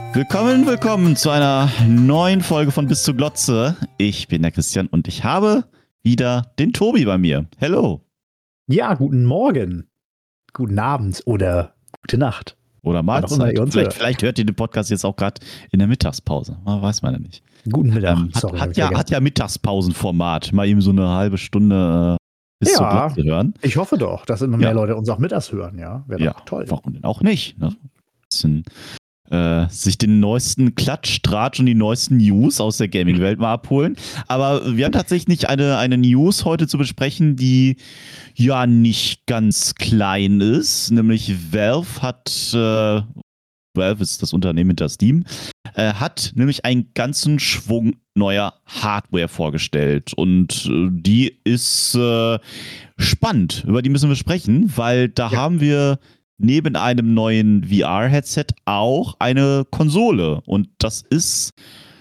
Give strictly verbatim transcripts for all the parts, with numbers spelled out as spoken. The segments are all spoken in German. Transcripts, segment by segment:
Willkommen, willkommen zu einer neuen Folge von Bis zur Glotze. Ich bin der Christian und ich habe wieder den Tobi bei mir. Hello. Ja, guten Morgen, guten Abend oder gute Nacht. Oder Mahlzeit. Vielleicht, vielleicht hört ihr den Podcast jetzt auch gerade in der Mittagspause. Weiß man ja nicht. Guten Mittag. Ähm, hat, Sorry, hat, ja, hat ja Mittagspausenformat. Mal eben so eine halbe Stunde äh, bis zur Glotze hören. Ich hoffe doch, dass immer mehr ja. Leute uns auch mittags hören. Ja, wäre ja, doch toll. Warum denn auch nicht? Ne? Bisschen Äh, sich den neuesten Klatsch, Tratsch und die neuesten News aus der Gaming-Welt mal abholen. Aber wir haben tatsächlich eine, eine News heute zu besprechen, die ja nicht ganz klein ist. Nämlich Valve hat, äh, Valve ist das Unternehmen hinter Steam, äh, hat nämlich einen ganzen Schwung neuer Hardware vorgestellt. Und äh, die ist äh, spannend, über die müssen wir sprechen, weil da ja. haben wir neben einem neuen V R-Headset auch eine Konsole. Und das ist,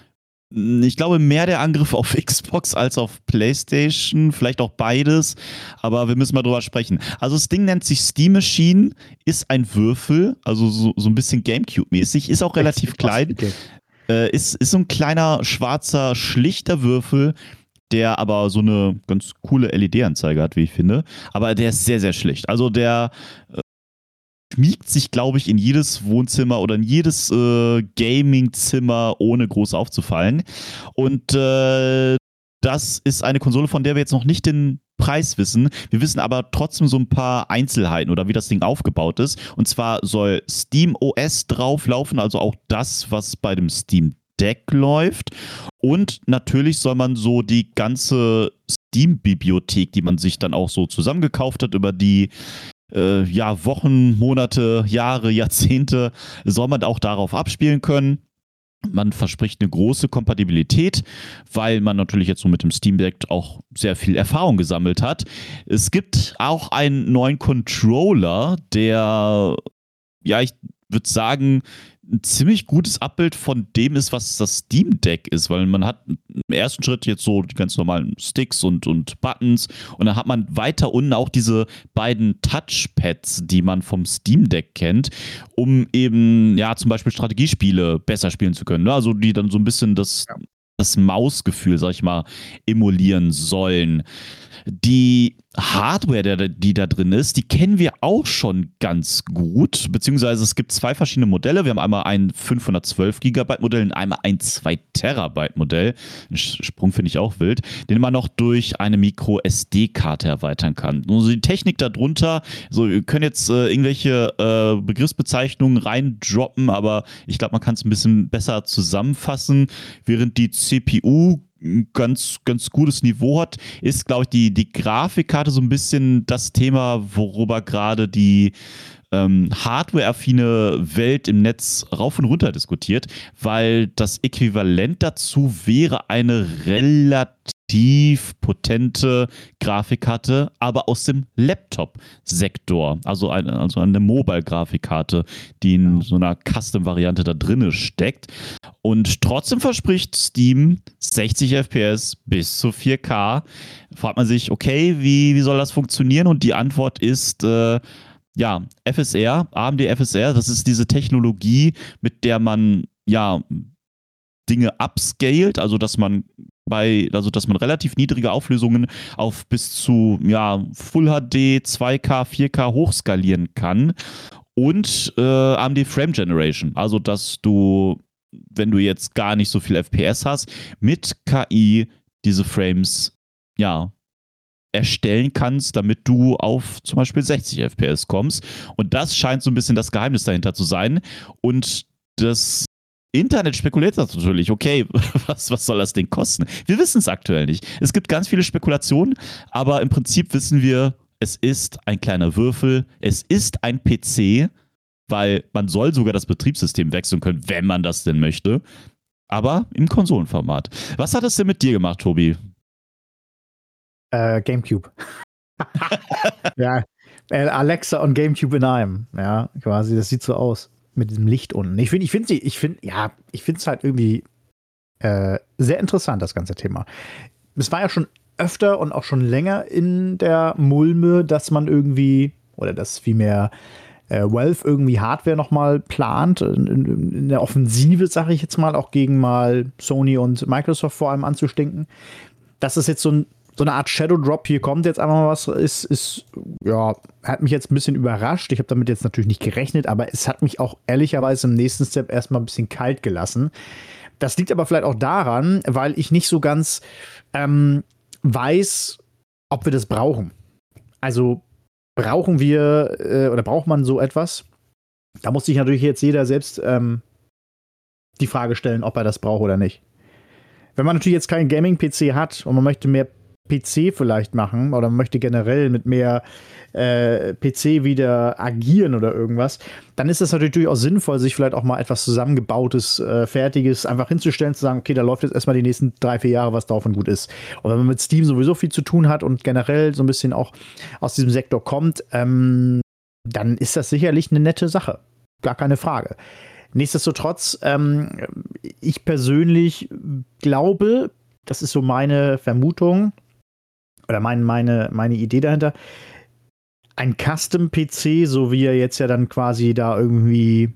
ich glaube, mehr der Angriff auf Xbox als auf PlayStation. Vielleicht auch beides. Aber wir müssen mal drüber sprechen. Also das Ding nennt sich Steam Machine, ist ein Würfel, also so, so ein bisschen GameCube-mäßig, ist auch relativ klein. Äh, ist, ist so ein kleiner, schwarzer, schlichter Würfel, der aber so eine ganz coole L E D-Anzeige hat, wie ich finde. Aber der ist sehr, sehr schlicht. Also der äh, schmiegt sich, glaube ich, in jedes Wohnzimmer oder in jedes äh, Gaming-Zimmer, ohne groß aufzufallen. Und äh, das ist eine Konsole, von der wir jetzt noch nicht den Preis wissen. Wir wissen aber trotzdem so ein paar Einzelheiten oder wie das Ding aufgebaut ist. Und zwar soll SteamOS drauf laufen, also auch das, was bei dem Steam Deck läuft. Und natürlich soll man so die ganze Steam-Bibliothek, die man sich dann auch so zusammengekauft hat, über die Äh, ja, Wochen, Monate, Jahre, Jahrzehnte, soll man auch darauf abspielen können. Man verspricht eine große Kompatibilität, weil man natürlich jetzt so mit dem Steam Deck auch sehr viel Erfahrung gesammelt hat. Es gibt auch einen neuen Controller, der, ja, ich würde sagen, ein ziemlich gutes Abbild von dem ist, was das Steam Deck ist, weil man hat im ersten Schritt jetzt so die ganz normalen Sticks und, und Buttons und dann hat man weiter unten auch diese beiden Touchpads, die man vom Steam Deck kennt, um eben, ja, zum Beispiel Strategiespiele besser spielen zu können, ne? Also die dann so ein bisschen das, ja. das Mausgefühl, sag ich mal, emulieren sollen. Die Hardware, die da drin ist, die kennen wir auch schon ganz gut, beziehungsweise es gibt zwei verschiedene Modelle. Wir haben einmal ein fünfhundertzwölf Gigabyte Modell und einmal ein zwei Terabyte Modell. Den Sprung finde ich auch wild, den man noch durch eine Micro S D-Karte erweitern kann. Also die Technik darunter, so, wir können jetzt äh, irgendwelche äh, Begriffsbezeichnungen reindroppen, aber ich glaube, man kann es ein bisschen besser zusammenfassen, während die C P U ein ganz, ganz gutes Niveau hat, ist, glaube ich, die, die Grafikkarte so ein bisschen das Thema, worüber gerade die ähm, hardware-affine Welt im Netz rauf und runter diskutiert, weil das Äquivalent dazu wäre eine relativ potente Grafikkarte, aber aus dem Laptop-Sektor, also eine, also eine Mobile-Grafikkarte, die in so einer Custom-Variante da drinne steckt. Und trotzdem verspricht Steam sechzig F P S bis zu vier K. Fragt man sich, okay, wie, wie soll das funktionieren? Und die Antwort ist, äh, ja, F S R, A M D F S R, das ist diese Technologie, mit der man, ja, Dinge upscaled, also dass man bei, also dass man relativ niedrige Auflösungen auf bis zu, ja, Full H D, zwei K, vier K hochskalieren kann. Und äh, A M D Frame Generation, also dass du, wenn du jetzt gar nicht so viel F P S hast, mit K I diese Frames, ja, erstellen kannst, damit du auf zum Beispiel sechzig F P S kommst. Und das scheint so ein bisschen das Geheimnis dahinter zu sein. Und das Internet spekuliert das natürlich. Okay, was, was soll das Ding kosten? Wir wissen es aktuell nicht. Es gibt ganz viele Spekulationen, aber im Prinzip wissen wir, es ist ein kleiner Würfel, es ist ein P C, weil man soll sogar das Betriebssystem wechseln können, wenn man das denn möchte, aber im Konsolenformat. Was hat es denn mit dir gemacht, Tobi? Äh, GameCube. Ja, Alexa und GameCube in einem. Ja, quasi, das sieht so aus. Mit diesem Licht unten. Ich finde, ich finde, ich finde, ja, ich finde es halt irgendwie äh, sehr interessant, das ganze Thema. Es war ja schon öfter und auch schon länger in der Mulme, dass man irgendwie, oder dass vielmehr äh, Valve irgendwie Hardware nochmal plant, in, in, in der Offensive, sage ich jetzt mal, auch gegen mal Sony und Microsoft vor allem anzustinken. Dass es jetzt so, ein, so eine Art Shadow Drop hier kommt, jetzt einfach mal was, ist, ist, ja, hat mich jetzt ein bisschen überrascht. Ich habe damit jetzt natürlich nicht gerechnet, aber es hat mich auch ehrlicherweise im nächsten Step erstmal ein bisschen kalt gelassen. Das liegt aber vielleicht auch daran, weil ich nicht so ganz ähm, weiß, ob wir das brauchen. Also brauchen wir äh, oder braucht man so etwas? Da muss sich natürlich jetzt jeder selbst ähm, die Frage stellen, ob er das braucht oder nicht. Wenn man natürlich jetzt keinen Gaming-P C hat und man möchte mehr P C vielleicht machen oder man möchte generell mit mehr äh, P C wieder agieren oder irgendwas, dann ist es natürlich durchaus sinnvoll, sich vielleicht auch mal etwas zusammengebautes, äh, fertiges einfach hinzustellen, zu sagen, okay, da läuft jetzt erstmal die nächsten drei, vier Jahre was drauf und gut ist. Und wenn man mit Steam sowieso viel zu tun hat und generell so ein bisschen auch aus diesem Sektor kommt, ähm, dann ist das sicherlich eine nette Sache. Gar keine Frage. Nichtsdestotrotz, ähm, ich persönlich glaube, das ist so meine Vermutung oder mein, meine, meine Idee dahinter, ein Custom-P C, so wie er jetzt ja dann quasi da irgendwie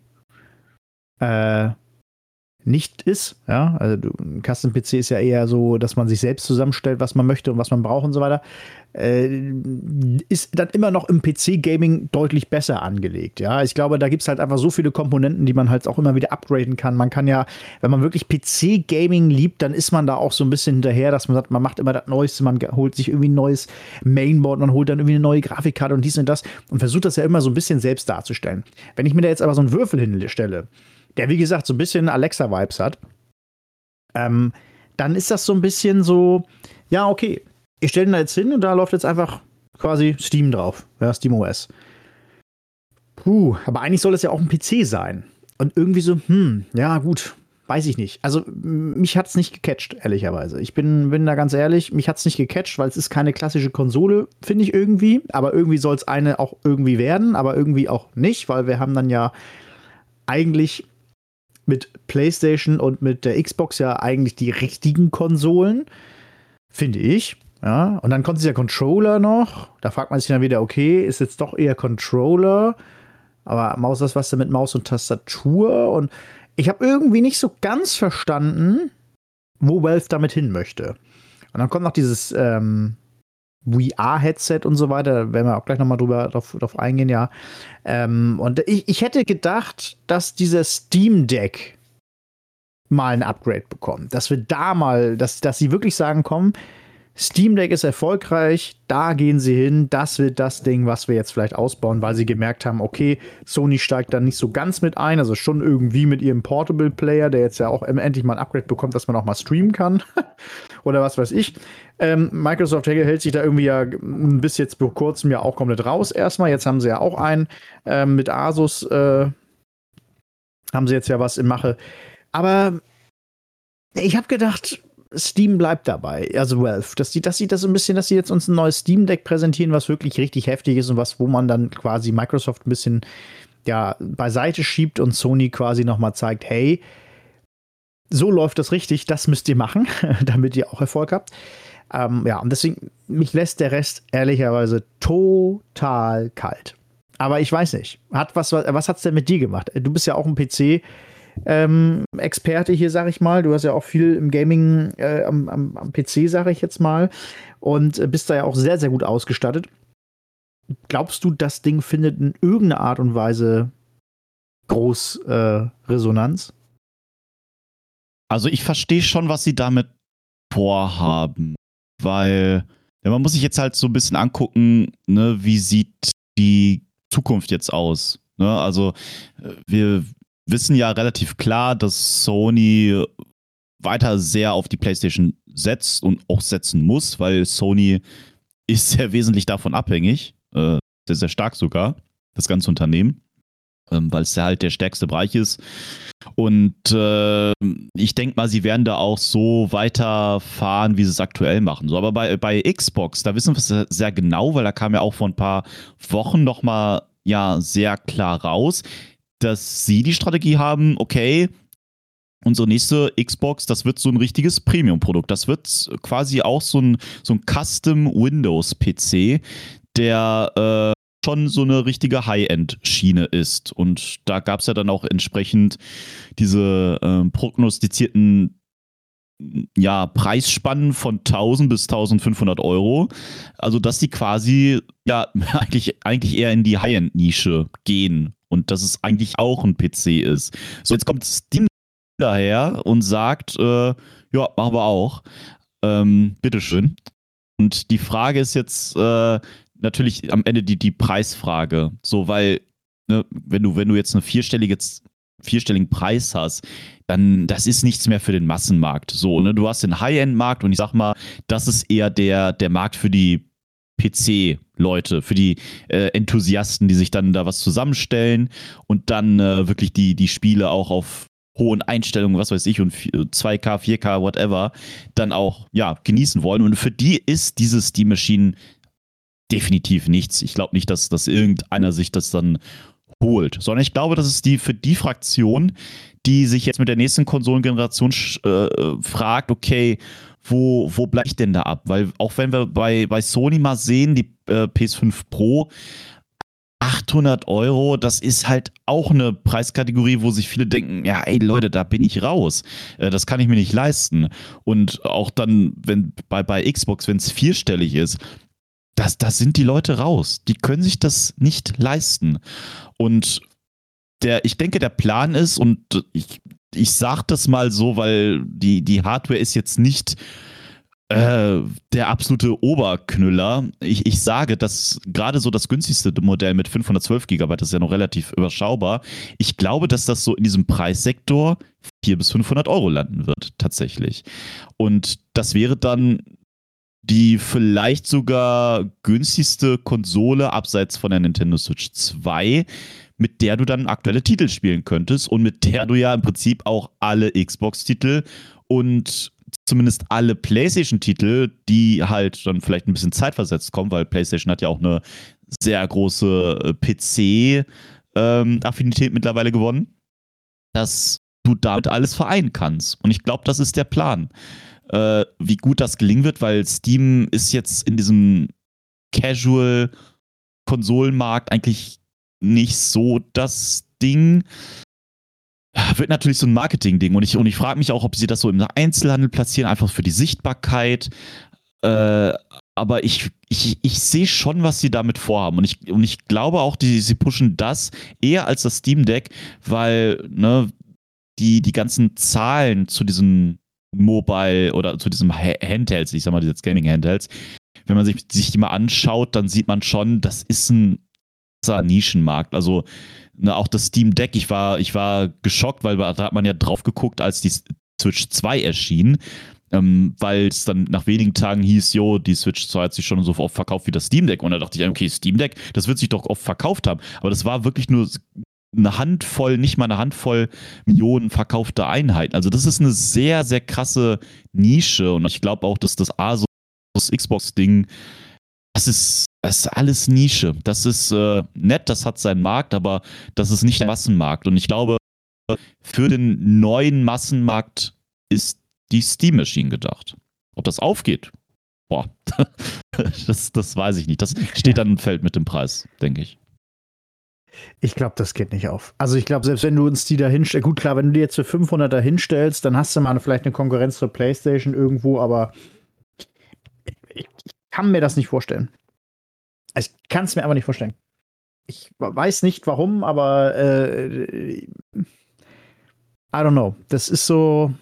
äh, nicht ist. Ja? Also ein Custom-P C ist ja eher so, dass man sich selbst zusammenstellt, was man möchte und was man braucht und so weiter. Äh, ist dann immer noch im P C-Gaming deutlich besser angelegt. Ja, ich glaube, da gibt es halt einfach so viele Komponenten, die man halt auch immer wieder upgraden kann. Man kann ja, wenn man wirklich P C-Gaming liebt, dann ist man da auch so ein bisschen hinterher, dass man sagt, man macht immer das Neueste, man holt sich irgendwie ein neues Mainboard, man holt dann irgendwie eine neue Grafikkarte und dies und das und versucht das ja immer so ein bisschen selbst darzustellen. Wenn ich mir da jetzt aber so einen Würfel hinstelle, der wie gesagt so ein bisschen Alexa-Vibes hat, ähm, dann ist das so ein bisschen so, ja, okay, ich stelle den da jetzt hin und da läuft jetzt einfach quasi Steam drauf, ja, SteamOS. Puh, aber eigentlich soll es ja auch ein P C sein. Und irgendwie so, hm, ja, gut, weiß ich nicht. Also, mich hat's nicht gecatcht, ehrlicherweise. Ich bin, bin da ganz ehrlich, mich hat's nicht gecatcht, weil es ist keine klassische Konsole, finde ich irgendwie. Aber irgendwie soll es eine auch irgendwie werden, aber irgendwie auch nicht, weil wir haben dann ja eigentlich mit PlayStation und mit der Xbox ja eigentlich die richtigen Konsolen, finde ich. Ja, und dann kommt dieser Controller noch. Da fragt man sich dann wieder, okay, ist jetzt doch eher Controller, aber Maus, das was denn mit Maus und Tastatur? Und ich habe irgendwie nicht so ganz verstanden, wo Valve damit hin möchte. Und dann kommt noch dieses ähm, V R-Headset und so weiter. Da werden wir auch gleich nochmal drüber drauf, drauf eingehen, ja. Ähm, und ich, ich hätte gedacht, dass dieser Steam Deck mal ein Upgrade bekommt. Dass wir da mal, dass, dass sie wirklich sagen, komm, Steam Deck ist erfolgreich, da gehen sie hin, das wird das Ding, was wir jetzt vielleicht ausbauen, weil sie gemerkt haben, okay, Sony steigt da nicht so ganz mit ein, also schon irgendwie mit ihrem Portable Player, der jetzt ja auch endlich mal ein Upgrade bekommt, dass man auch mal streamen kann oder was weiß ich. Ähm, Microsoft hält sich da irgendwie ja bis jetzt vor kurzem ja auch komplett raus erstmal, jetzt haben sie ja auch einen ähm, mit Asus, äh, haben sie jetzt ja was in Mache, aber ich habe gedacht, Steam bleibt dabei, also Valve, dass sie, dass sie das so ein bisschen, dass sie jetzt uns ein neues Steam Deck präsentieren, was wirklich richtig heftig ist und was, wo man dann quasi Microsoft ein bisschen ja beiseite schiebt und Sony quasi noch mal zeigt, hey, so läuft das richtig, das müsst ihr machen, damit ihr auch Erfolg habt. Ähm, ja, und deswegen, mich lässt der Rest ehrlicherweise total kalt. Aber ich weiß nicht, hat was, was hat's denn mit dir gemacht? Du bist ja auch ein P C Ähm, Experte hier, sag ich mal. Du hast ja auch viel im Gaming äh, am, am, am P C, sag ich jetzt mal. Und äh, bist da ja auch sehr, sehr gut ausgestattet. Glaubst du, das Ding findet in irgendeiner Art und Weise groß äh, Resonanz? Also ich verstehe schon, was sie damit vorhaben. Weil ja, man muss sich jetzt halt so ein bisschen angucken, ne, wie sieht die Zukunft jetzt aus. Ne? Also wir wissen ja relativ klar, dass Sony weiter sehr auf die PlayStation setzt und auch setzen muss, weil Sony ist sehr wesentlich davon abhängig, äh, sehr, sehr stark sogar, das ganze Unternehmen, ähm, weil es ja halt der stärkste Bereich ist. Und äh, ich denke mal, sie werden da auch so weiterfahren, wie sie es aktuell machen. So, aber bei, bei Xbox, da wissen wir es sehr genau, weil da kam ja auch vor ein paar Wochen noch mal ja sehr klar raus, dass sie die Strategie haben, okay, unsere nächste Xbox, das wird so ein richtiges Premium-Produkt. Das wird quasi auch so ein, so ein Custom-Windows-P C, der schon so eine richtige High-End-Schiene ist. Und da gab es ja dann auch entsprechend diese äh, prognostizierten ja, Preisspannen von tausend bis eintausendfünfhundert Euro. Also, dass die quasi ja eigentlich, eigentlich eher in die High-End-Nische gehen und dass es eigentlich auch ein P C ist. So, jetzt kommt Steam daher und sagt, äh, ja, machen wir auch. Ähm, bitteschön. Und die Frage ist jetzt äh, natürlich am Ende die, die Preisfrage. So, weil, ne, wenn du, wenn du jetzt eine vierstellige vierstelligen Preis hast, dann das ist nichts mehr für den Massenmarkt. So, ne? Du hast den High-End-Markt und ich sag mal, das ist eher der, der Markt für die P C-Leute, für die äh, Enthusiasten, die sich dann da was zusammenstellen und dann äh, wirklich die, die Spiele auch auf hohen Einstellungen, was weiß ich, und zwei K, vier K, whatever, dann auch ja, genießen wollen. Und für die ist diese Steam Machine definitiv nichts. Ich glaube nicht, dass, dass irgendeiner sich das dann holt, sondern ich glaube, das ist die für die Fraktion, die sich jetzt mit der nächsten Konsolengeneration äh, fragt, okay, wo, wo bleibe ich denn da ab? Weil auch wenn wir bei, bei Sony mal sehen, die äh, P S fünf Pro, achthundert Euro, das ist halt auch eine Preiskategorie, wo sich viele denken, ja, ey Leute, da bin ich raus. Äh, das kann ich mir nicht leisten. Und auch dann, wenn bei, bei Xbox, wenn es vierstellig ist, Das, das sind die Leute raus. Die können sich das nicht leisten. Und der, ich denke, der Plan ist, und ich, ich sage das mal so, weil die, die Hardware ist jetzt nicht äh, der absolute Oberknüller. Ich, ich sage, dass gerade so das günstigste Modell mit fünfhundertzwölf Gigabyte, das ist ja noch relativ überschaubar. Ich glaube, dass das so in diesem Preissektor vierhundert bis fünfhundert Euro landen wird, tatsächlich. Und das wäre dann die vielleicht sogar günstigste Konsole abseits von der Nintendo Switch zwei, mit der du dann aktuelle Titel spielen könntest und mit der du ja im Prinzip auch alle Xbox-Titel und zumindest alle PlayStation-Titel, die halt dann vielleicht ein bisschen zeitversetzt kommen, weil PlayStation hat ja auch eine sehr große P C-Affinität ähm, mittlerweile gewonnen, dass du damit alles vereinen kannst. Und ich glaube, das ist der Plan. Äh, wie gut das gelingen wird, weil Steam ist jetzt in diesem Casual-Konsolenmarkt eigentlich nicht so das Ding. Wird natürlich so ein Marketing-Ding und ich, und ich frage mich auch, ob sie das so im Einzelhandel platzieren, einfach für die Sichtbarkeit. Äh, aber ich, ich, ich sehe schon, was sie damit vorhaben und ich, und ich glaube auch, die, sie pushen das eher als das Steam Deck, weil ne, die, die ganzen Zahlen zu diesen Mobile oder zu diesem Handhelds, ich sag mal, diese Gaming-Handhelds, wenn man sich, sich die mal anschaut, dann sieht man schon, das ist ein Nischenmarkt. Also ne, auch das Steam Deck, ich war, ich war geschockt, weil da hat man ja drauf geguckt, als die Switch zwei erschien, ähm, weil es dann nach wenigen Tagen hieß, jo, die Switch zwei hat sich schon so oft verkauft wie das Steam Deck. Und da dachte ich, okay, Steam Deck, das wird sich doch oft verkauft haben. Aber das war wirklich nur eine Handvoll, nicht mal eine Handvoll Millionen verkaufte Einheiten. Also das ist eine sehr, sehr krasse Nische und ich glaube auch, dass das Asus Xbox-Ding, das ist, das ist alles Nische. Das ist äh, nett, das hat seinen Markt, aber das ist nicht der Massenmarkt. Und ich glaube, für den neuen Massenmarkt ist die Steam Machine gedacht. Ob das aufgeht? Boah, das, das weiß ich nicht. Das steht dann im Feld mit dem Preis, denke ich. Ich glaube, das geht nicht auf. Also ich glaube, selbst wenn du uns die da hinstellst, gut, klar, wenn du die jetzt für fünfhundert da hinstellst, dann hast du mal vielleicht eine Konkurrenz zur PlayStation irgendwo, aber ich, ich kann mir das nicht vorstellen. Ich kann es mir aber nicht vorstellen. Ich weiß nicht, warum, aber äh, I don't know. Das ist so.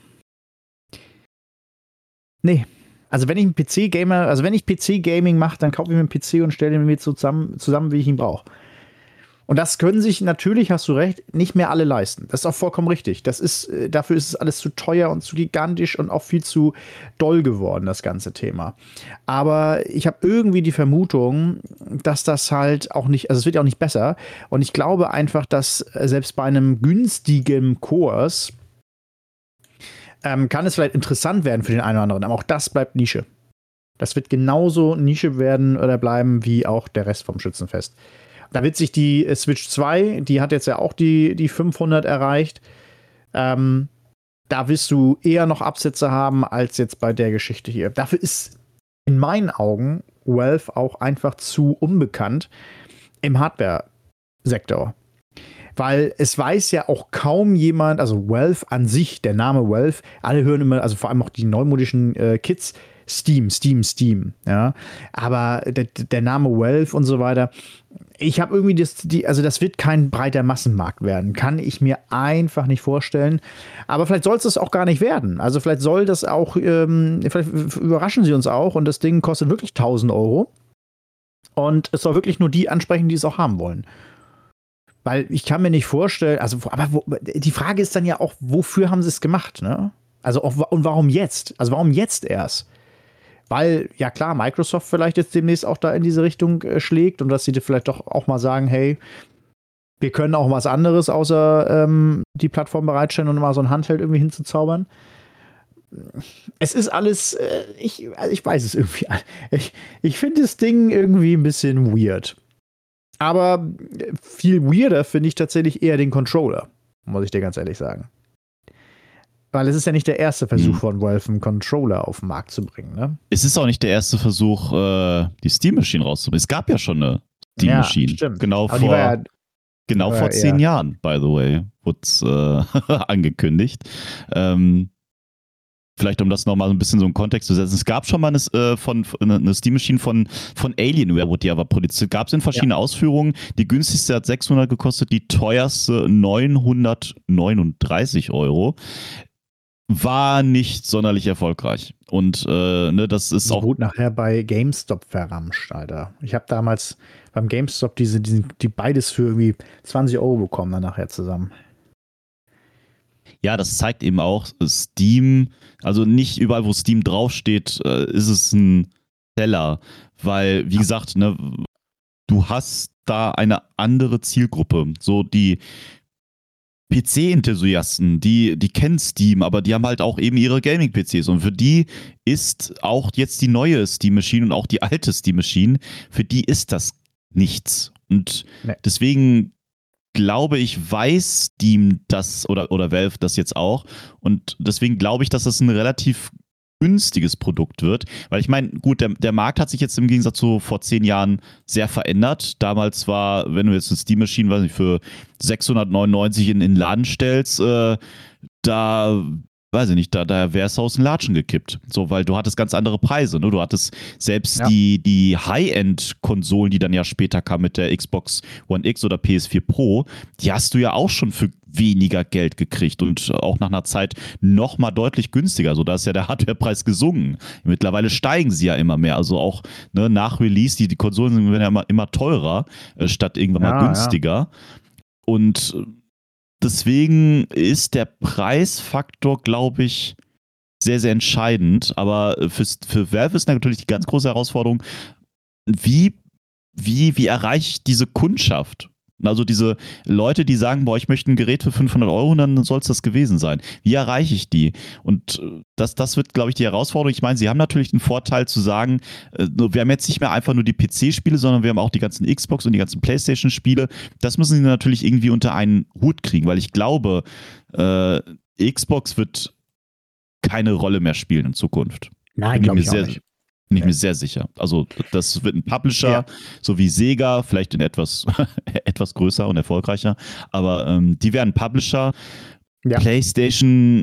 Nee. Also wenn ich einen P C-Gamer, also wenn ich P C-Gaming mache, dann kaufe ich mir einen P C und stelle ihn mir zusammen, zusammen, wie ich ihn brauche. Und das können sich natürlich, hast du recht, nicht mehr alle leisten. Das ist auch vollkommen richtig. Das ist, dafür ist es alles zu teuer und zu gigantisch und auch viel zu doll geworden, das ganze Thema. Aber ich habe irgendwie die Vermutung, dass das halt auch nicht, also es wird ja auch nicht besser. Und ich glaube einfach, dass selbst bei einem günstigen Kurs ähm, kann es vielleicht interessant werden für den einen oder anderen. Aber auch das bleibt Nische. Das wird genauso Nische werden oder bleiben wie auch der Rest vom Schützenfest. Da wird sich die Switch zwei, die hat jetzt ja auch die, die fünfhundert erreicht. Ähm, da wirst du eher noch Absätze haben als jetzt bei der Geschichte hier. Dafür ist in meinen Augen Valve auch einfach zu unbekannt. im Hardware-Sektor. Weil es weiß ja auch kaum jemand, also Valve an sich, der Name Valve, alle hören immer, also vor allem auch die neumodischen äh, Kids, Steam, Steam, Steam, ja. Aber der, der Name Valve und so weiter, ich habe irgendwie das, die, also das wird kein breiter Massenmarkt werden. Kann ich mir einfach nicht vorstellen. Aber vielleicht soll es das auch gar nicht werden. Also vielleicht soll das auch, ähm, vielleicht überraschen sie uns auch und das Ding kostet wirklich tausend Euro. Und es soll wirklich nur die ansprechen, die es auch haben wollen. Weil ich kann mir nicht vorstellen, also, aber wo, die Frage ist dann ja auch, wofür haben sie es gemacht, ne? Also, auch, und warum jetzt? Also, warum jetzt erst? Weil, ja klar, Microsoft vielleicht jetzt demnächst auch da in diese Richtung äh, schlägt und dass sie vielleicht doch auch mal sagen, hey, wir können auch was anderes außer ähm, die Plattform bereitstellen und mal so ein Handheld irgendwie hinzuzaubern. Es ist alles, äh, ich, also ich weiß es irgendwie. Ich, ich finde das Ding irgendwie ein bisschen weird. Aber viel weirder finde ich tatsächlich eher den Controller, muss ich dir ganz ehrlich sagen. Weil es ist ja nicht der erste Versuch hm. von Valve, einen Controller auf den Markt zu bringen, ne? Es ist auch nicht der erste Versuch, äh, die Steam Machine rauszubringen. Es gab ja schon eine Steam Machine. Ja, stimmt. Genau Aber vor, ja, genau vor zehn ja. Jahren, by the way, wurde es äh, angekündigt. Ähm, Vielleicht, um das nochmal ein bisschen so in Kontext zu setzen. Es gab schon mal eine, äh, von, eine Steam Machine von, von Alienware, wurde die aber produziert. Gab es in verschiedenen ja. Ausführungen. Die günstigste hat sechshundert gekostet, die teuerste neunhundertneununddreißig Euro. War nicht sonderlich erfolgreich. Und äh, ne, das ist das auch. Wurde nachher bei GameStop verramscht, Alter. Ich habe damals beim GameStop diese, diese, die beides für irgendwie zwanzig Euro bekommen, dann nachher zusammen. Ja, das zeigt eben auch, Steam, also nicht überall, wo Steam draufsteht, ist es ein Seller, weil, wie gesagt, ne, du hast da eine andere Zielgruppe, so die P C-Enthusiasten, die, die kennen Steam, aber die haben halt auch eben ihre Gaming-P Cs und für die ist auch jetzt die neue Steam Machine und auch die alte Steam Machine, für die ist das nichts und nee. Deswegen glaube ich, weiß Steam das oder, oder Valve das jetzt auch. Und deswegen glaube ich, dass das ein relativ günstiges Produkt wird. Weil ich meine, gut, der, der Markt hat sich jetzt im Gegensatz zu vor zehn Jahren sehr verändert. Damals war, wenn du jetzt eine Steam Machine, weiß nicht, für sechshundertneunundneunzig in, in den Laden stellst, äh, da weiß ich nicht, da, da wäre es aus den Latschen gekippt. So, weil du hattest ganz andere Preise. Ne? Du hattest selbst ja. die, die High-End-Konsolen, die dann ja später kamen mit der Xbox One X oder P S vier Pro, die hast du ja auch schon für weniger Geld gekriegt und auch nach einer Zeit noch mal deutlich günstiger. So, da ist ja der Hardwarepreis gesunken. Mittlerweile steigen sie ja immer mehr. Also auch ne, nach Release, die, die Konsolen sind ja immer, immer teurer, äh, statt irgendwann ja, mal günstiger. Ja. Und deswegen ist der Preisfaktor, glaube ich, sehr, sehr entscheidend. Aber für, für Valve ist natürlich die ganz große Herausforderung, wie, wie, wie erreiche ich diese Kundschaft? Also diese Leute, die sagen, boah, ich möchte ein Gerät für fünfhundert Euro und dann soll es das gewesen sein. Wie erreiche ich die? Und das, das wird, glaube ich, die Herausforderung. Ich meine, sie haben natürlich den Vorteil zu sagen, wir haben jetzt nicht mehr einfach nur die P C-Spiele, sondern wir haben auch die ganzen Xbox und die ganzen PlayStation-Spiele. Das müssen sie natürlich irgendwie unter einen Hut kriegen, weil ich glaube, äh, Xbox wird keine Rolle mehr spielen in Zukunft. Nein, glaube ich auch nicht. Bin ich mir sehr sicher. Also das wird ein Publisher, ja. so wie Sega, vielleicht in etwas, etwas größer und erfolgreicher, aber ähm, die werden Publisher. Ja. PlayStation,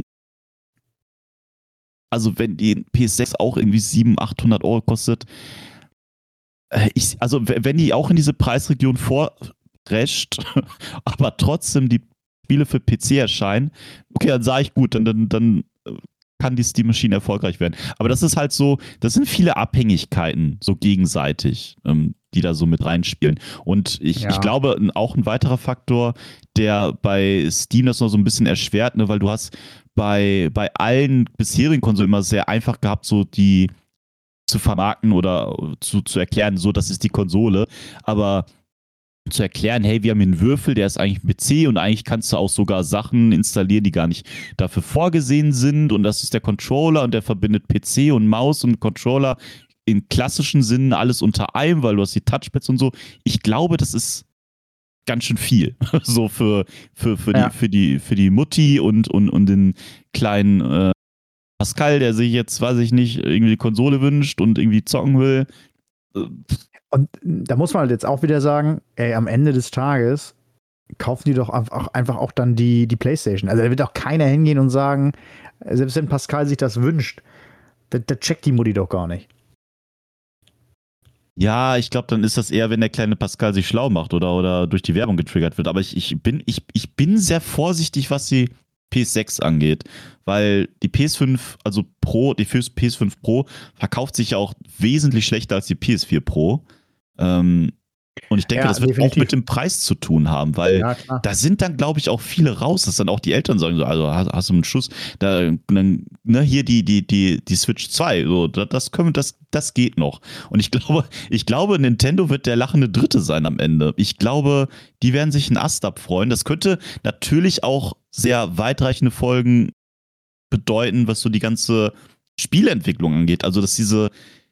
also wenn die P S sechs auch irgendwie siebenhundert, achthundert Euro kostet, äh, ich, also wenn die auch in diese Preisregion vorprescht, aber trotzdem die Spiele für P C erscheinen, okay, dann sage ich gut, dann, dann, dann kann die Steam Machine erfolgreich werden. Aber das ist halt so, das sind viele Abhängigkeiten, so gegenseitig, ähm, die da so mit reinspielen. Und ich, ja. ich glaube, auch ein weiterer Faktor, der bei Steam das noch so ein bisschen erschwert, ne, weil du hast bei, bei allen bisherigen Konsolen immer sehr einfach gehabt, so die zu vermarkten oder zu, zu erklären, so, das ist die Konsole. Aber zu erklären, hey, wir haben hier einen Würfel, der ist eigentlich ein P C und eigentlich kannst du auch sogar Sachen installieren, die gar nicht dafür vorgesehen sind und das ist der Controller und der verbindet P C und Maus und Controller in klassischen Sinnen alles unter einem, weil du hast die Touchpads und so. Ich glaube, das ist ganz schön viel. So für, für, für, ja. die, für, die, für die Mutti und, und, und den kleinen äh, Pascal, der sich jetzt, weiß ich nicht, irgendwie die Konsole wünscht und irgendwie zocken will. Und da muss man halt jetzt auch wieder sagen, ey, am Ende des Tages kaufen die doch einfach, einfach auch dann die, die PlayStation. Also da wird auch keiner hingehen und sagen, selbst wenn Pascal sich das wünscht, da, da checkt die Mutti doch gar nicht. Ja, ich glaube, dann ist das eher, wenn der kleine Pascal sich schlau macht oder, oder durch die Werbung getriggert wird. Aber ich, ich, bin, ich, ich bin sehr vorsichtig, was die P S sechs angeht. Weil die P S fünf, also Pro, die P S fünf Pro verkauft sich ja auch wesentlich schlechter als die P S vier Pro. Ähm, und ich denke, ja, das wird definitiv auch mit dem Preis zu tun haben, weil ja, da sind dann, glaube ich, auch viele raus, dass dann auch die Eltern sagen, so, also hast, hast du einen Schuss, da, dann, ne, hier die, die, die, die Switch zwei, so, das können, das, das geht noch. Und ich glaube, ich glaube, Nintendo wird der lachende Dritte sein am Ende. Ich glaube, die werden sich einen Ast abfreuen. Das könnte natürlich auch sehr weitreichende Folgen bedeuten, was so die ganze Spielentwicklung angeht. Also, dass diese,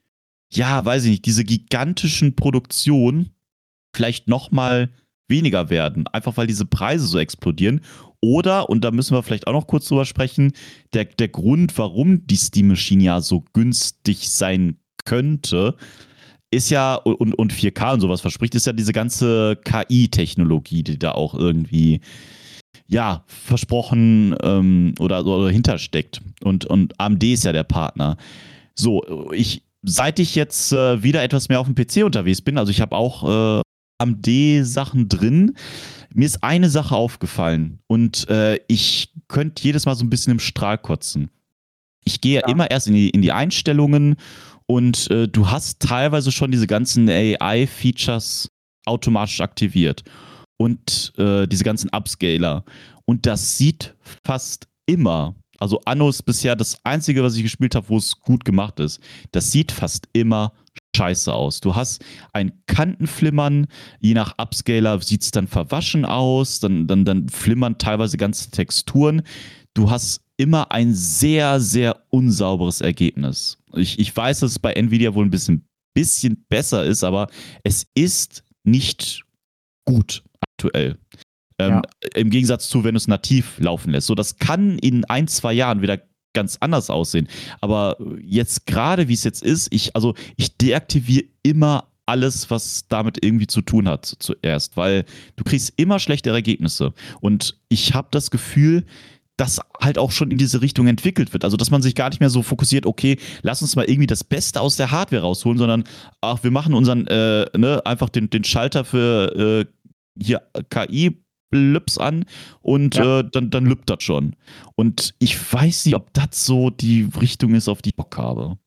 ja, weiß ich nicht, diese gigantischen Produktionen vielleicht noch mal weniger werden, einfach weil diese Preise so explodieren. Oder, und da müssen wir vielleicht auch noch kurz drüber sprechen, der, der Grund, warum die Steam Machine ja so günstig sein könnte, ist ja, und, und vier K und sowas verspricht, ist ja diese ganze K I-Technologie, die da auch irgendwie, ja, versprochen ähm, oder, oder hintersteckt. Und, und A M D ist ja der Partner. So, ich, seit ich jetzt äh, wieder etwas mehr auf dem P C unterwegs bin, also ich habe auch äh, A M D-Sachen drin. Mir ist eine Sache aufgefallen und äh, ich könnte jedes Mal so ein bisschen im Strahl kotzen. Ich gehe ja immer erst in die, in die Einstellungen und äh, du hast teilweise schon diese ganzen A I-Features automatisch aktiviert und äh, diese ganzen Upscaler. Und das sieht fast immer, also Anno ist bisher das Einzige, was ich gespielt habe, wo es gut gemacht ist. Das sieht fast immer scheiße aus. Du hast ein Kantenflimmern, je nach Upscaler sieht es dann verwaschen aus, dann, dann, dann flimmern teilweise ganze Texturen. Du hast immer ein sehr, sehr unsauberes Ergebnis. Ich, ich weiß, dass es bei Nvidia wohl ein bisschen, bisschen besser ist, aber es ist nicht gut aktuell. Ähm, ja. Im Gegensatz zu, wenn du es nativ laufen lässt. So, das kann in ein, zwei Jahren wieder ganz anders aussehen. Aber jetzt gerade, wie es jetzt ist, ich, also ich deaktiviere immer alles, was damit irgendwie zu tun hat zuerst, weil du kriegst immer schlechtere Ergebnisse. Und ich habe das Gefühl, dass halt auch schon in diese Richtung entwickelt wird. Also, dass man sich gar nicht mehr so fokussiert, okay, lass uns mal irgendwie das Beste aus der Hardware rausholen, sondern ach, wir machen unseren, äh, ne, einfach den, den Schalter für äh, hier K I Lübs an und ja. äh, dann, dann lübt das schon. Und ich weiß nicht, ob das so die Richtung ist, auf die ich Bock habe.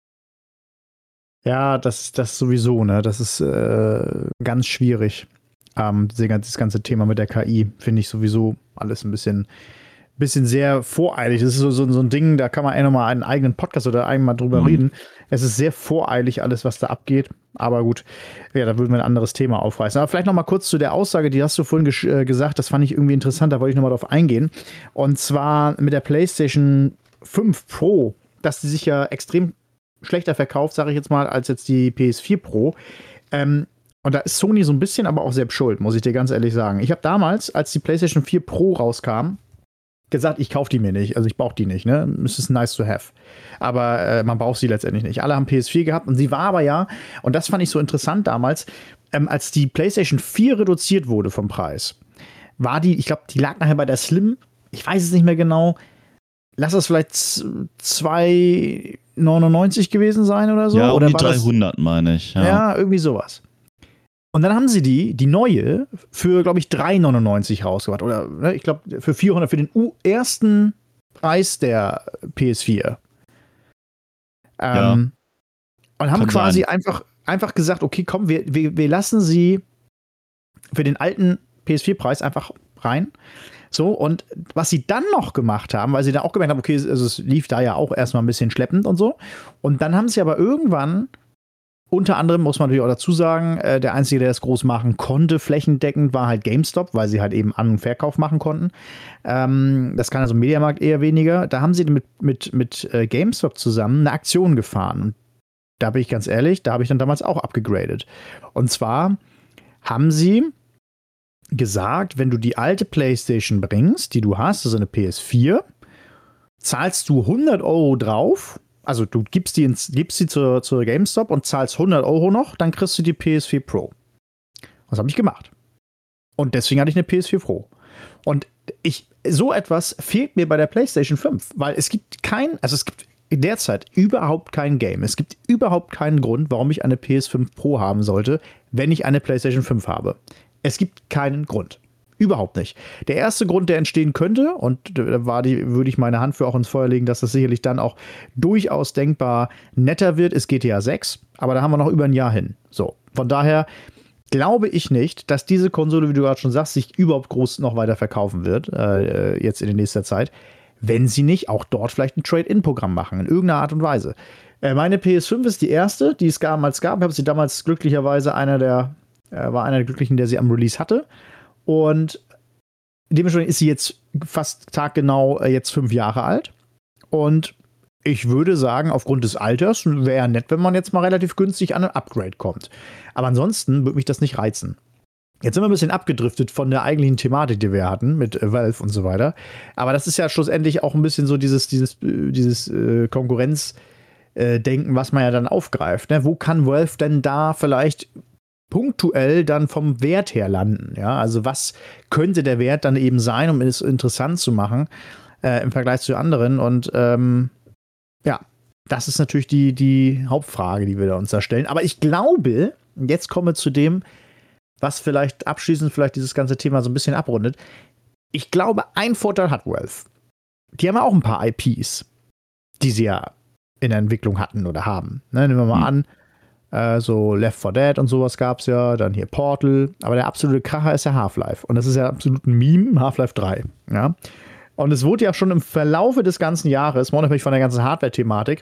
Ja, das, das sowieso, ne? Das ist äh, ganz schwierig. Ähm, das ganze Thema mit der K I finde ich sowieso alles ein bisschen, bisschen sehr voreilig. Das ist so, so, so ein Ding, da kann man einfach mal einen eigenen Podcast oder einmal drüber mhm. reden. Es ist sehr voreilig, alles, was da abgeht. Aber gut, ja, da würden wir ein anderes Thema aufreißen. Aber vielleicht noch mal kurz zu der Aussage, die hast du vorhin ges- äh, gesagt, das fand ich irgendwie interessant, da wollte ich noch mal drauf eingehen. Und zwar mit der PlayStation fünf Pro, dass die sich ja extrem schlechter verkauft, sage ich jetzt mal, als jetzt die P S vier Pro. Ähm, und da ist Sony so ein bisschen aber auch selbst schuld, muss ich dir ganz ehrlich sagen. Ich habe damals, als die PlayStation vier Pro rauskam, gesagt, ich kaufe die mir nicht, also ich brauche die nicht, ne? Es ist nice to have. Aber äh, man braucht sie letztendlich nicht. Alle haben P S vier gehabt und sie war aber ja, und das fand ich so interessant damals, ähm, als die PlayStation vier reduziert wurde vom Preis, war die, ich glaube, die lag nachher bei der Slim, ich weiß es nicht mehr genau, lass es vielleicht zwei neunundneunzig gewesen sein oder so. Ja, um oder die war dreihundert, das, meine ich. Ja. ja, irgendwie sowas. Und dann haben sie die, die neue, für, glaube ich, drei neunundneunzig rausgebracht. Oder, ne, ich glaube, für vierhundert, für den U- ersten Preis der P S vier. Ähm, ja. Und haben Kann quasi einfach, einfach gesagt, okay, komm, wir, wir, wir lassen sie für den alten P S vier Preis einfach rein. So, und was sie dann noch gemacht haben, weil sie dann auch gemerkt haben, okay, also es lief da ja auch erstmal ein bisschen schleppend und so. Und dann haben sie aber irgendwann, unter anderem muss man natürlich auch dazu sagen, äh, der Einzige, der das groß machen konnte, flächendeckend, war halt GameStop, weil sie halt eben An- und Verkauf machen konnten. Ähm, das kann also im Mediamarkt eher weniger. Da haben sie mit, mit, mit äh, GameStop zusammen eine Aktion gefahren. Und da bin ich ganz ehrlich, da habe ich dann damals auch abgegradet. Und zwar haben sie gesagt, wenn du die alte PlayStation bringst, die du hast, also eine P S vier, zahlst du hundert Euro drauf, Also du gibst die, ins, gibst die zur, zur GameStop und zahlst hundert Euro noch, dann kriegst du die P S vier Pro. Das habe ich gemacht. Und deswegen hatte ich eine P S vier Pro. Und ich, so etwas fehlt mir bei der PlayStation fünf, weil es gibt kein, also es gibt derzeit überhaupt kein Game. Es gibt überhaupt keinen Grund, warum ich eine P S fünf Pro haben sollte, wenn ich eine PlayStation fünf habe. Es gibt keinen Grund. Überhaupt nicht. Der erste Grund, der entstehen könnte, und da war die, würde ich meine Hand für auch ins Feuer legen, dass das sicherlich dann auch durchaus denkbar netter wird, ist G T A sechs. Aber da haben wir noch über ein Jahr hin. So, von daher glaube ich nicht, dass diese Konsole, wie du gerade schon sagst, sich überhaupt groß noch weiter verkaufen wird, äh, jetzt in der nächsten Zeit, wenn sie nicht auch dort vielleicht ein Trade-in-Programm machen, in irgendeiner Art und Weise. Äh, meine P S fünf ist die erste, die es damals gab. Ich habe sie damals glücklicherweise einer der, äh, war einer der Glücklichen, der sie am Release hatte. Und dementsprechend ist sie jetzt fast taggenau äh, jetzt fünf Jahre alt. Und ich würde sagen, aufgrund des Alters wäre ja nett, wenn man jetzt mal relativ günstig an ein Upgrade kommt. Aber ansonsten würde mich das nicht reizen. Jetzt sind wir ein bisschen abgedriftet von der eigentlichen Thematik, die wir hatten mit äh, Valve und so weiter. Aber das ist ja schlussendlich auch ein bisschen so dieses, dieses, äh, dieses äh, Konkurrenzdenken, äh, was man ja dann aufgreift. Ne? Wo kann Valve denn da vielleicht punktuell dann vom Wert her landen? Ja, also was könnte der Wert dann eben sein, um es interessant zu machen äh, im Vergleich zu anderen? Und ähm, ja, das ist natürlich die, die Hauptfrage, die wir da uns da stellen. Aber ich glaube, jetzt kommen wir zu dem, was vielleicht abschließend vielleicht dieses ganze Thema so ein bisschen abrundet. Ich glaube, ein Vorteil hat Valve. Die haben ja auch ein paar I Ps, die sie ja in der Entwicklung hatten oder haben. Ne, nehmen wir mal an, Äh, so Left four Dead und sowas gab's ja, dann hier Portal, aber der absolute Kracher ist ja Half-Life und das ist ja absolut ein Meme, Half-Life drei, ja. Und es wurde ja schon im Verlaufe des ganzen Jahres, unabhängig von der ganzen Hardware-Thematik,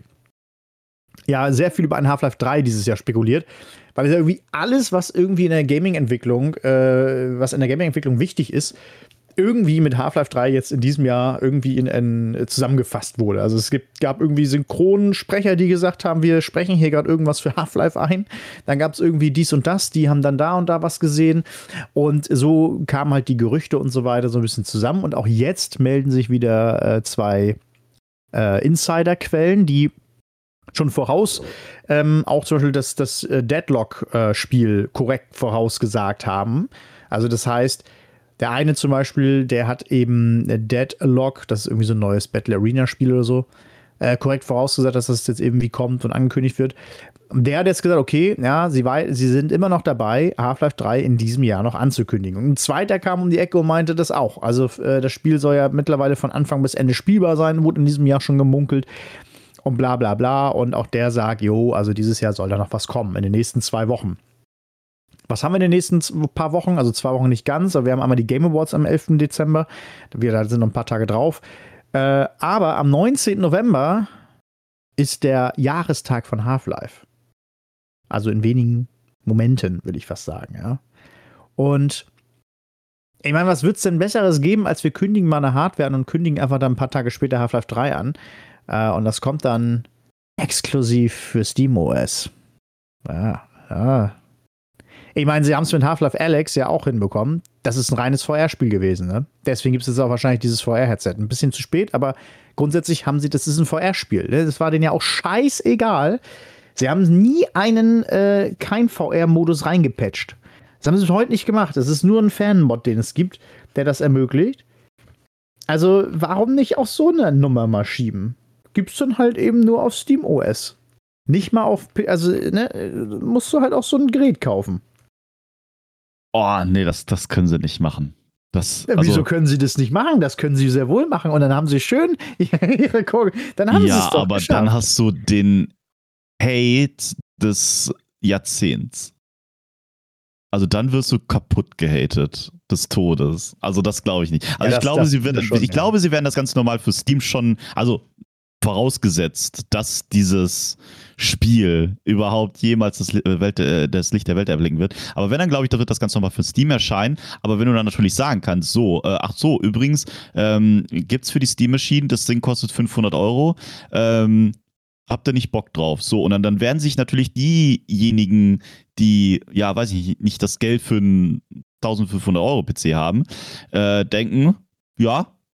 ja, sehr viel über ein Half-Life drei dieses Jahr spekuliert, weil es ja irgendwie alles, was irgendwie in der Gaming-Entwicklung, äh, was in der Gaming-Entwicklung wichtig ist, irgendwie mit Half-Life drei jetzt in diesem Jahr irgendwie in, in, zusammengefasst wurde. Also es gibt, gab irgendwie Synchronsprecher, die gesagt haben, wir sprechen hier gerade irgendwas für Half-Life ein. Dann gab es irgendwie dies und das, die haben dann da und da was gesehen. Und so kamen halt die Gerüchte und so weiter so ein bisschen zusammen. Und auch jetzt melden sich wieder äh, zwei äh, Insider-Quellen, die schon voraus ähm, auch zum Beispiel das, das äh, Deadlock-Spiel korrekt vorausgesagt haben. Also das heißt, der eine zum Beispiel, der hat eben Deadlock, das ist irgendwie so ein neues Battle Arena-Spiel oder so, äh, korrekt vorausgesagt, dass das jetzt irgendwie kommt und angekündigt wird. Der hat jetzt gesagt, okay, ja, sie, wei- sie sind immer noch dabei, Half-Life drei in diesem Jahr noch anzukündigen. Und ein zweiter kam um die Ecke und meinte das auch. Also äh, das Spiel soll ja mittlerweile von Anfang bis Ende spielbar sein, wurde in diesem Jahr schon gemunkelt. Und bla bla bla. Und auch der sagt, jo, also dieses Jahr soll da noch was kommen, in den nächsten zwei Wochen. Was haben wir in den nächsten paar Wochen? Also zwei Wochen nicht ganz, aber wir haben einmal die Game Awards am elften Dezember. Wir da sind noch ein paar Tage drauf. Äh, aber am neunzehnten November ist der Jahrestag von Half-Life. Also in wenigen Momenten, würde ich fast sagen, ja. Und ich meine, was wird es denn Besseres geben, als wir kündigen mal eine Hardware an und kündigen einfach dann ein paar Tage später Half-Life drei an. Äh, und das kommt dann exklusiv für SteamOS. Ja, ja. Ich meine, sie haben es mit Half-Life Alyx ja auch hinbekommen. Das ist ein reines V R-Spiel gewesen, ne? Deswegen gibt es jetzt auch wahrscheinlich dieses V R-Headset. Ein bisschen zu spät, aber grundsätzlich haben sie, das ist ein V R-Spiel. Ne? Das war denen ja auch scheißegal. Sie haben nie einen, äh, kein V R-Modus reingepatcht. Das haben sie bis heute nicht gemacht. Das ist nur ein Fan-Mod, den es gibt, der das ermöglicht. Also, warum nicht auch so eine Nummer mal schieben? Gibt's dann halt eben nur auf SteamOS. Nicht mal auf, also, ne, musst du halt auch so ein Gerät kaufen. Oh, nee, das, das können sie nicht machen. Das, ja, also, wieso können sie das nicht machen? Das können sie sehr wohl machen. Und dann haben sie schön ihre Kugel. Dann haben ja, sie es doch aber geschafft. Dann hast du den Hate des Jahrzehnts. Also dann wirst du kaputt gehatet des Todes. Also das glaube ich nicht. Also ja, ich das, glaube, das sie werden, schon, ich ja. glaube, sie werden das ganz normal für Steam schon, also vorausgesetzt, dass dieses Spiel überhaupt jemals das, Welt, das Licht der Welt erblicken wird. Aber wenn, dann glaube ich, da wird das ganz normal für Steam erscheinen. Aber wenn du dann natürlich sagen kannst, so, äh, ach so, übrigens, ähm, gibt's für die Steam Machine, das Ding kostet fünfhundert Euro, ähm, habt ihr nicht Bock drauf? So, und dann, dann werden sich natürlich diejenigen, die, ja, weiß ich nicht, das Geld für einen eintausendfünfhundert Euro P C haben, äh, denken, ja,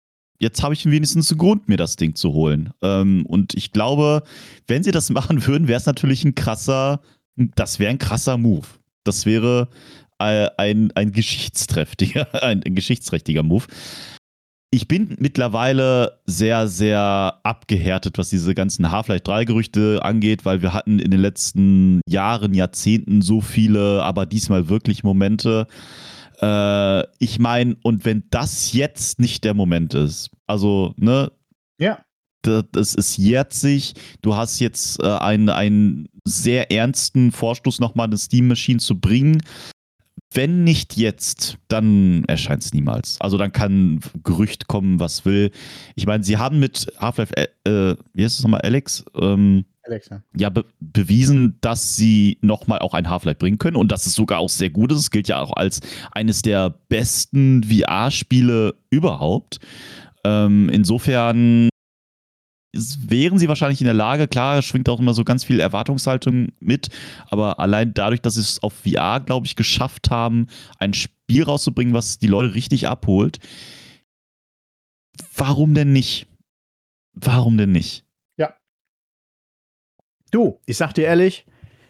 jetzt habe ich wenigstens einen Grund, mir das Ding zu holen. Ähm, und ich glaube, wenn sie das machen würden, wäre es natürlich ein krasser, das wäre ein krasser Move. Das wäre äh, ein, ein geschichtsträchtiger, ein, ein geschichtsträchtiger Move. Ich bin mittlerweile sehr, sehr abgehärtet, was diese ganzen Half-Life drei Gerüchte angeht, weil wir hatten in den letzten Jahren, Jahrzehnten so viele, aber diesmal wirklich Momente. Äh, ich meine, und wenn das jetzt nicht der Moment ist, also, ne? Ja. Das ist jetzig. Du hast jetzt äh, einen, einen sehr ernsten Vorstoß, nochmal eine Steam Machine zu bringen. Wenn nicht jetzt, dann erscheint es niemals. Also dann kann Gerücht kommen, was will. Ich meine, sie haben mit Half-Life, äh, wie heißt es nochmal, Alex? Ähm, Alex, ja. Ja, be- bewiesen, dass sie nochmal auch ein Half-Life bringen können und dass es sogar auch sehr gut ist. Es gilt ja auch als eines der besten V R-Spiele überhaupt. Ähm, insofern wären sie wahrscheinlich in der Lage, klar, schwingt auch immer so ganz viel Erwartungshaltung mit, aber allein dadurch, dass sie es auf V R, glaube ich, geschafft haben, ein Spiel rauszubringen, was die Leute richtig abholt, warum denn nicht? Warum denn nicht? Ja. Du, ich sag dir ehrlich,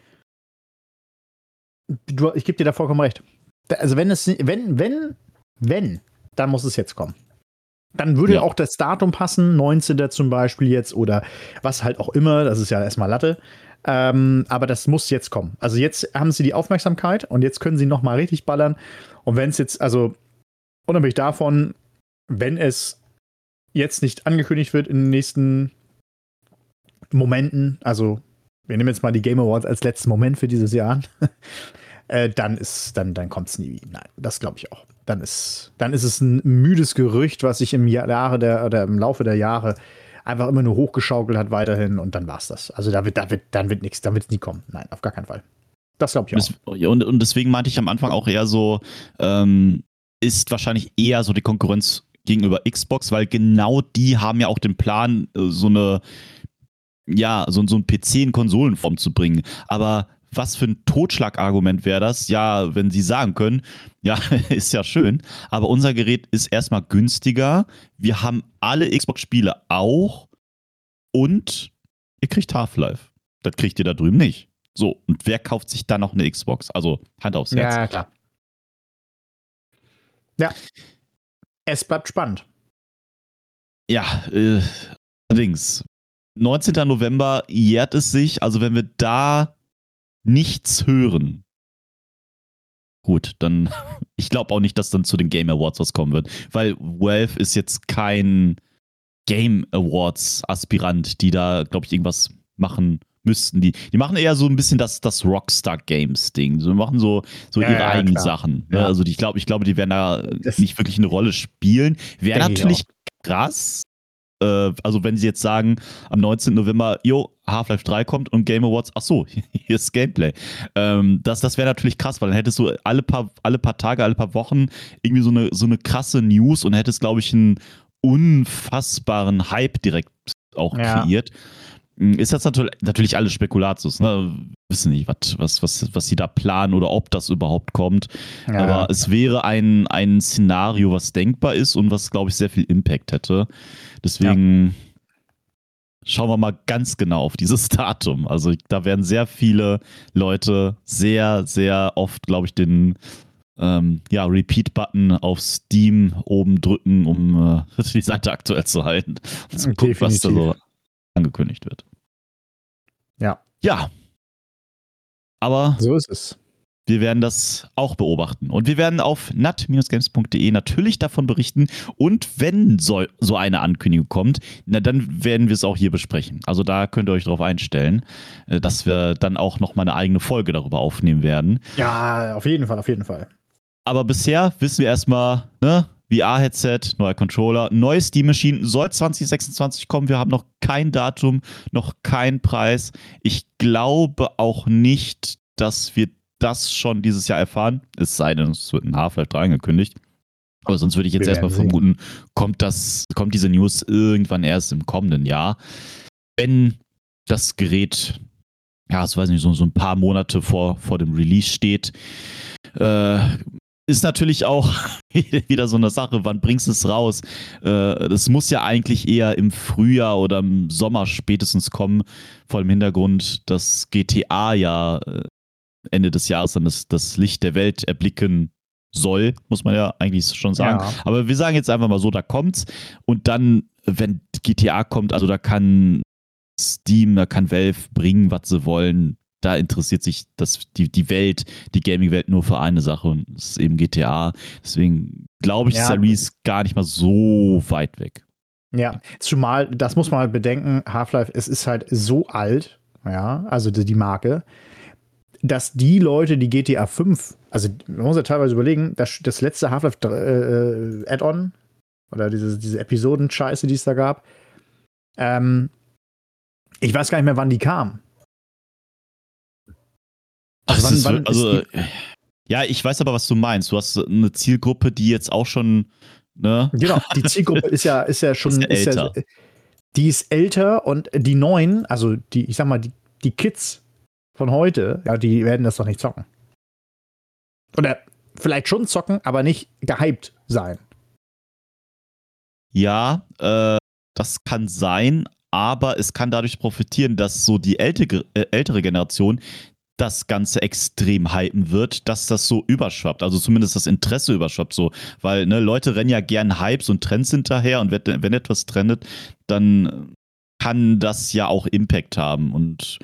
du, ich gebe dir da vollkommen recht. Also wenn es, wenn, wenn, wenn, dann muss es jetzt kommen. Dann würde Ja. auch das Datum passen, neunzehnter zum Beispiel jetzt oder was halt auch immer, das ist ja erstmal Latte. Ähm, aber das muss jetzt kommen. Also jetzt haben sie die Aufmerksamkeit und jetzt können sie nochmal richtig ballern. Und wenn es jetzt, also unabhängig davon, wenn es jetzt nicht angekündigt wird in den nächsten Momenten, also wir nehmen jetzt mal die Game Awards als letzten Moment für dieses Jahr an, äh, dann ist, dann, dann kommt es nie. Nein, das glaube ich auch. Dann ist, dann ist es ein müdes Gerücht, was sich im Jahre der, oder im Laufe der Jahre einfach immer nur hochgeschaukelt hat weiterhin und dann war's das. Also da wird, da wird, dann wird nichts, dann wird es nie kommen. Nein, auf gar keinen Fall. Das glaube ich auch. Das, und, und deswegen meinte ich am Anfang auch eher so, ähm, ist wahrscheinlich eher so die Konkurrenz gegenüber Xbox, weil genau die haben ja auch den Plan, so eine, ja, so, so ein P C in Konsolenform zu bringen. Aber was für ein Totschlagargument wäre das? Ja, wenn sie sagen können, ja, ist ja schön, aber unser Gerät ist erstmal günstiger. Wir haben alle Xbox-Spiele auch und ihr kriegt Half-Life. Das kriegt ihr da drüben nicht. So, und wer kauft sich dann noch eine Xbox? Also, Hand aufs Herz. Ja, klar. Ja. Es bleibt spannend. Ja, äh, allerdings. neunzehnter November jährt es sich. Also, wenn wir da nichts hören, gut, dann, ich glaube auch nicht, dass dann zu den Game Awards was kommen wird, weil Valve ist jetzt kein Game Awards Aspirant, die da, glaube ich, irgendwas machen müssten. Die, die machen eher so ein bisschen das, das Rockstar Games Ding. So machen so, so Ja, ihre ja, eigenen klar. Sachen. Ja. Ne? Also die, ich glaube, ich glaube, die werden da Das- nicht wirklich eine Rolle spielen. Wäre Denke ich natürlich krass. Äh, also wenn sie jetzt sagen, am neunzehnten November, jo, Half-Life drei kommt und Game Awards, ach so, hier ist Gameplay. Ähm, das das wäre natürlich krass, weil dann hättest du alle paar, alle paar Tage, alle paar Wochen irgendwie so eine, so eine krasse News und hättest, glaube ich, einen unfassbaren Hype direkt auch Ja. kreiert. Ist das natürlich, natürlich alles Spekulatius, ne? Wissen nicht, was, was, was, was sie da planen oder ob das überhaupt kommt. Ja. Aber es wäre ein, ein Szenario, was denkbar ist und was, glaube ich, sehr viel Impact hätte. Deswegen schauen wir mal ganz genau auf dieses Datum. Also da werden sehr viele Leute sehr, sehr oft, glaube ich, den ähm, ja, Repeat-Button auf Steam oben drücken, um äh, die Seite aktuell zu halten und zu gucken, was da so angekündigt wird. Ja. Ja. Aber So ist es. wir werden das auch beobachten. Und wir werden auf nat Bindestrich games punkt de natürlich davon berichten. Und wenn so, so eine Ankündigung kommt, na, dann werden wir es auch hier besprechen. Also da könnt ihr euch darauf einstellen, äh, dass wir dann auch nochmal eine eigene Folge darüber aufnehmen werden. Ja, auf jeden Fall, auf jeden Fall. Aber bisher wissen wir erstmal, ne, V R-Headset, neuer Controller, neue Steam Machine, soll zwanzig sechsundzwanzig kommen. Wir haben noch kein Datum, noch keinen Preis. Ich glaube auch nicht, dass wir das schon dieses Jahr erfahren. Es sei denn, es wird ein Half-Life drei angekündigt. Aber sonst würde ich jetzt Wir erstmal werden sehen. vermuten, kommt, das, kommt diese News irgendwann erst im kommenden Jahr. Wenn das Gerät, ja, das weiß nicht, so, so ein paar Monate vor, vor dem Release steht, äh, ist natürlich auch wieder so eine Sache, wann bringst du es raus? Äh, das muss ja eigentlich eher im Frühjahr oder im Sommer spätestens kommen, vor dem Hintergrund, dass G T A ja Ende des Jahres dann das, das Licht der Welt erblicken soll, muss man ja eigentlich schon sagen. Ja. Aber wir sagen jetzt einfach mal so, da kommt's. Und dann, wenn G T A kommt, also da kann Steam, da kann Valve bringen, was sie wollen. Da interessiert sich das, die, die Welt, die Gaming-Welt nur für eine Sache und das ist eben G T A. Deswegen glaube ich, ja. ist der Release gar nicht mal so weit weg. Ja, zumal, das muss man halt bedenken, Half-Life, es ist halt so alt, ja, also die, die Marke, dass die Leute, die G T A fünf, also man muss ja teilweise überlegen, das, das letzte Half-Life äh, Add-on oder diese, diese Episoden-Scheiße, die es da gab, ähm, ich weiß gar nicht mehr, wann die kam. Also, wann, wann also ja, ich weiß aber, was du meinst. Du hast eine Zielgruppe, die jetzt auch schon, ne? Genau, die Zielgruppe ist ja, ist ja schon, ist ja älter. Ist ja, die ist älter und die neuen, also die, ich sag mal, die, die Kids von heute, ja, die werden das doch nicht zocken. Oder vielleicht schon zocken, aber nicht gehypt sein. Ja, äh, das kann sein, aber es kann dadurch profitieren, dass so die ältere, äh, ältere Generation das Ganze extrem hypen wird, dass das so überschwappt, also zumindest das Interesse überschwappt so, weil ne, Leute rennen ja gern Hypes und Trends hinterher und wenn, wenn etwas trendet, dann kann das ja auch Impact haben und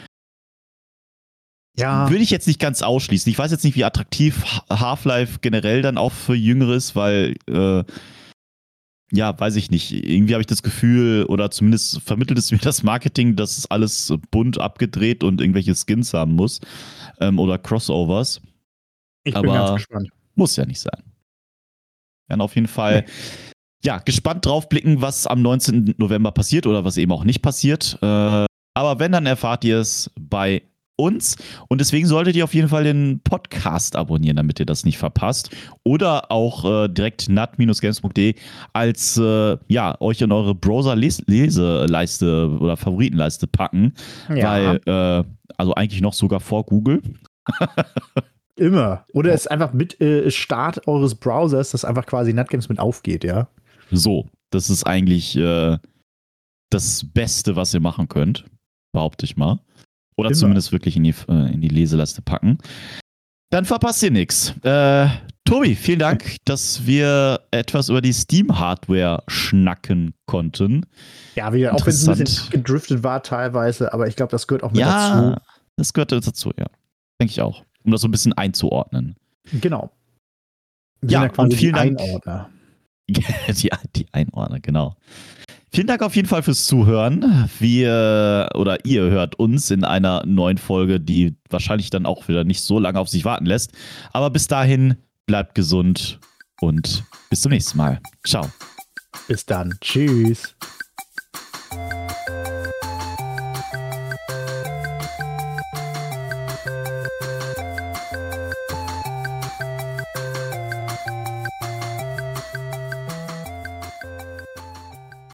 ja. Würde ich jetzt nicht ganz ausschließen. Ich weiß jetzt nicht, wie attraktiv Half-Life generell dann auch für Jüngere ist, weil, äh, ja, weiß ich nicht. Irgendwie habe ich das Gefühl, oder zumindest vermittelt es mir das Marketing, dass es alles bunt abgedreht und irgendwelche Skins haben muss. Ähm, oder Crossovers. Ich Aber bin ganz gespannt. Muss ja nicht sein. Wir werden auf jeden Fall nee. ja, gespannt drauf blicken, was am neunzehnten November passiert oder was eben auch nicht passiert. Äh, aber wenn, dann erfahrt ihr es bei uns. Und deswegen solltet ihr auf jeden Fall den Podcast abonnieren, damit ihr das nicht verpasst. Oder auch äh, direkt nat dash games punkt de als äh, ja, euch in eure Browser-Leseleiste oder Favoritenleiste packen. Ja. Weil, äh, also eigentlich noch sogar vor Google. Immer. Oder es ist einfach mit äh, Start eures Browsers, dass einfach quasi NatGames mit aufgeht, ja. So, das ist eigentlich äh, das Beste, was ihr machen könnt. Behaupte ich mal. Oder Immer. zumindest wirklich in die, äh, in die Leseleiste packen. Dann verpasst ihr nichts. Äh, Tobi, vielen Dank, dass wir etwas über die Steam-Hardware schnacken konnten. Ja, wieder, auch wenn es ein bisschen gedriftet war teilweise, aber ich glaube, das gehört auch mit ja, dazu. Das gehört dazu, ja. Denke ich auch. Um das so ein bisschen einzuordnen. Genau. Ja, ja und vielen Dank. Einordner. die, die Einordner, genau. Vielen Dank auf jeden Fall fürs Zuhören. Wir oder ihr hört uns in einer neuen Folge, die wahrscheinlich dann auch wieder nicht so lange auf sich warten lässt. Aber bis dahin, bleibt gesund und bis zum nächsten Mal. Ciao. Bis dann. Tschüss.